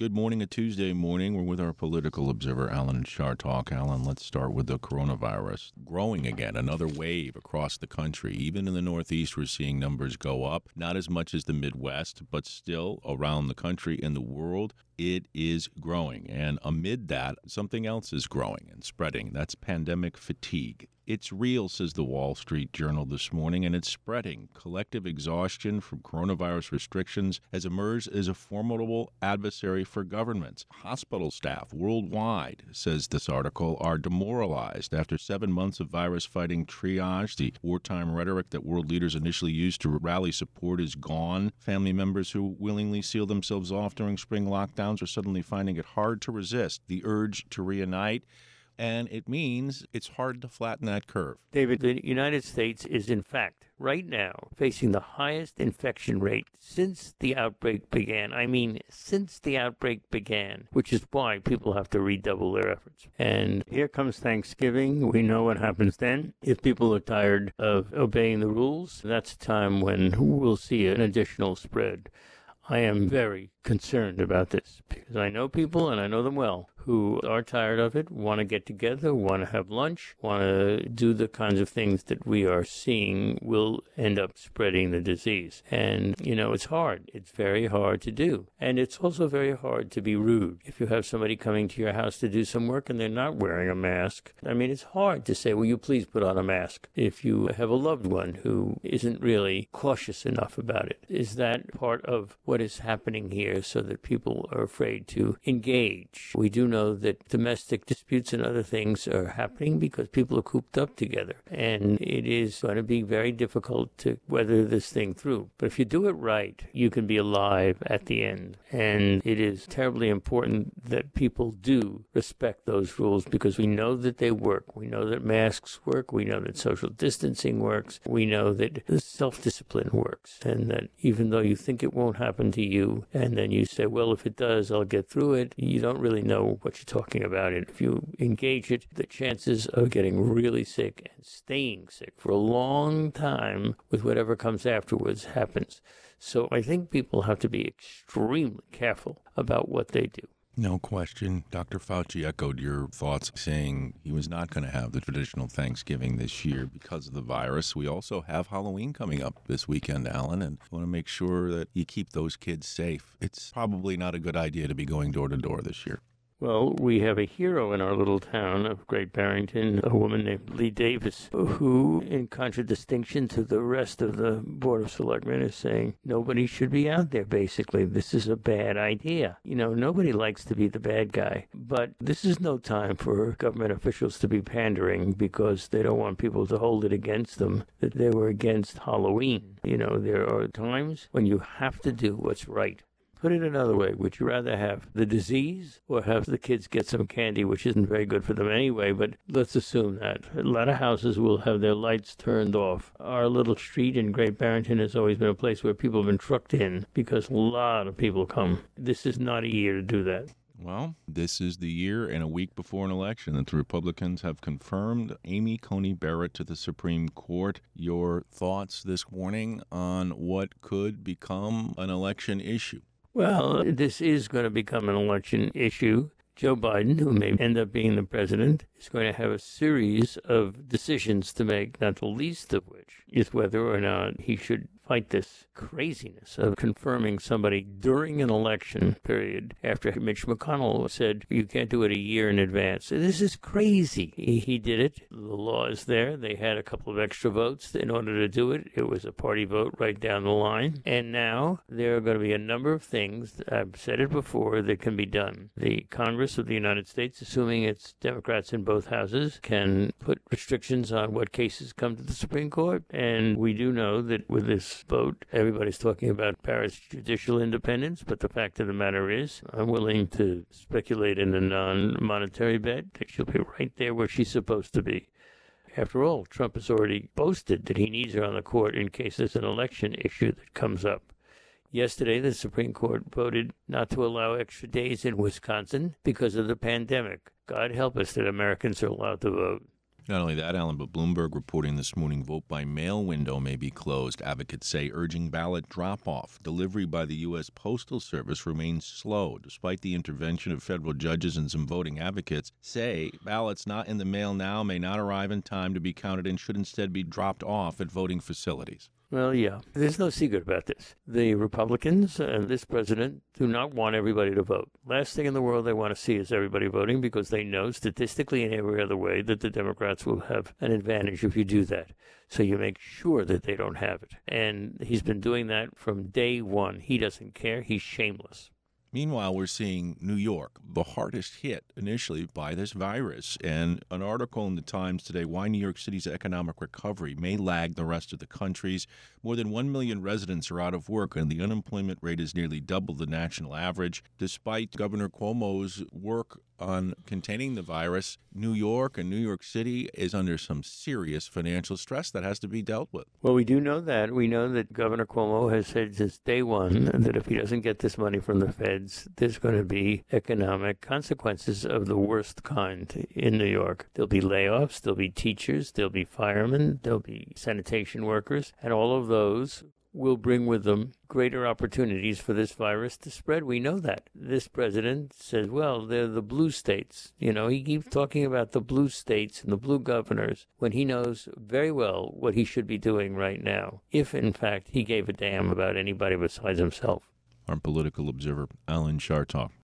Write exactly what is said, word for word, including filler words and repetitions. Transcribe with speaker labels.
Speaker 1: Good morning, a Tuesday morning. We're with our political observer, Alan Chartock. Alan, let's start with the coronavirus. Growing again, another wave across the country. Even in the Northeast, we're seeing numbers go up. Not as much as the Midwest, but still around the country and the world, it is growing. And amid that, something else is growing and spreading. That's pandemic fatigue. It's real, says the Wall Street Journal this morning, and it's spreading. Collective exhaustion from coronavirus restrictions has emerged as a formidable adversary for governments. Hospital staff worldwide, says this article, are demoralized after seven months of virus-fighting triage. The wartime rhetoric that world leaders initially used to rally support is gone. Family members who willingly seal themselves off during spring lockdowns are suddenly finding it hard to resist the urge to reunite. And it means it's hard to flatten that curve.
Speaker 2: David, the United States is, in fact, right now facing the highest infection rate since the outbreak began. I mean, since the outbreak began, which is why people have to redouble their efforts. And here comes Thanksgiving. We know what happens then. If people are tired of obeying the rules, that's a time when we'll see an additional spread. I am very concerned about this because I know people, and I know them well, who are tired of it, want to get together, want to have lunch, want to do the kinds of things that we are seeing will end up spreading the disease. And, you know, it's hard. It's very hard to do. And it's also very hard to be rude. If you have somebody coming to your house to do some work and they're not wearing a mask, I mean, it's hard to say, will you please put on a mask? If you have a loved one who isn't really cautious enough about it, is that part of what is happening here so that people are afraid to engage? We do know that domestic disputes and other things are happening because people are cooped up together. And it is going to be very difficult to weather this thing through. But if you do it right, you can be alive at the end. And it is terribly important that people do respect those rules because we know that they work. We know that masks work. We know that social distancing works. We know that self-discipline works. And that even though you think it won't happen to you, and then you say, well, if it does, I'll get through it, you don't really know what you're talking about. And if you engage it, the chances of getting really sick and staying sick for a long time with whatever comes afterwards happens. So I think people have to be extremely careful about what they do.
Speaker 1: No question. Doctor Fauci echoed your thoughts, saying he was not going to have the traditional Thanksgiving this year because of the virus. We also have Halloween coming up this weekend, Alan, and want to make sure that you keep those kids safe. It's probably not a good idea to be going door to door this year.
Speaker 2: Well, we have a hero in our little town of Great Barrington, a woman named Lee Davis, who, in contradistinction to the rest of the Board of Selectmen, is saying nobody should be out there, basically. This is a bad idea. You know, nobody likes to be the bad guy. But this is no time for government officials to be pandering because they don't want people to hold it against them that they were against Halloween. You know, there are times when you have to do what's right. Put it another way, would you rather have the disease or have the kids get some candy, which isn't very good for them anyway, but let's assume that. A lot of houses will have their lights turned off. Our little street in Great Barrington has always been a place where people have been trucked in because a lot of people come. This is not a year to do that.
Speaker 1: Well, this is the year and a week before an election that the Republicans have confirmed Amy Coney Barrett to the Supreme Court. Your thoughts this morning on what could become an election issue?
Speaker 2: Well, this is going to become an election issue. Joe Biden, who may end up being the president, is going to have a series of decisions to make, not the least of which is whether or not he should fight this craziness of confirming somebody during an election period after Mitch McConnell said you can't do it a year in advance. This is crazy. He, he did it. The law is there. They had a couple of extra votes in order to do it. It was a party vote right down the line. And now there are going to be a number of things, I've said it before, that can be done. The Congress of the United States, assuming it's Democrats in both houses, can put restrictions on what cases come to the Supreme Court. And we do know that with this vote, everybody's talking about Paris judicial independence, but the fact of the matter is, I'm willing to speculate in a non-monetary bet that she'll be right there where she's supposed to be. After all, Trump has already boasted that he needs her on the court in case there's an election issue that comes up. Yesterday, the Supreme Court voted not to allow extra days in Wisconsin because of the pandemic. God help us that Americans are allowed to vote.
Speaker 1: Not only that, Alan, but Bloomberg reporting this morning vote by mail window may be closed. Advocates say urging ballot drop-off. Delivery by the U S. Postal Service remains slow, despite the intervention of federal judges, and some voting advocates say ballots not in the mail now may not arrive in time to be counted and should instead be dropped off at voting facilities.
Speaker 2: Well, yeah, there's no secret about this. The Republicans and this president do not want everybody to vote. Last thing in the world they want to see is everybody voting, because they know statistically and every other way that the Democrats will have an advantage if you do that. So you make sure that they don't have it. And he's been doing that from day one. He doesn't care. He's shameless.
Speaker 1: Meanwhile, we're seeing New York, the hardest hit initially by this virus. And an article in the Times today, why New York City's economic recovery may lag the rest of the country's. More than one million residents are out of work, and the unemployment rate is nearly double the national average. Despite Governor Cuomo's work on containing the virus, New York and New York City is under some serious financial stress that has to be dealt with.
Speaker 2: Well, we do know that. We know that Governor Cuomo has said since day one that if he doesn't get this money from the feds, there's going to be economic consequences of the worst kind in New York. There'll be layoffs, there'll be teachers, there'll be firemen, there'll be sanitation workers, and all of those will bring with them greater opportunities for this virus to spread. We know that. This president says, well, they're the blue states. You know, he keeps talking about the blue states and the blue governors when he knows very well what he should be doing right now, if, in fact, he gave a damn about anybody besides himself.
Speaker 1: Our political observer, Alan Chartock.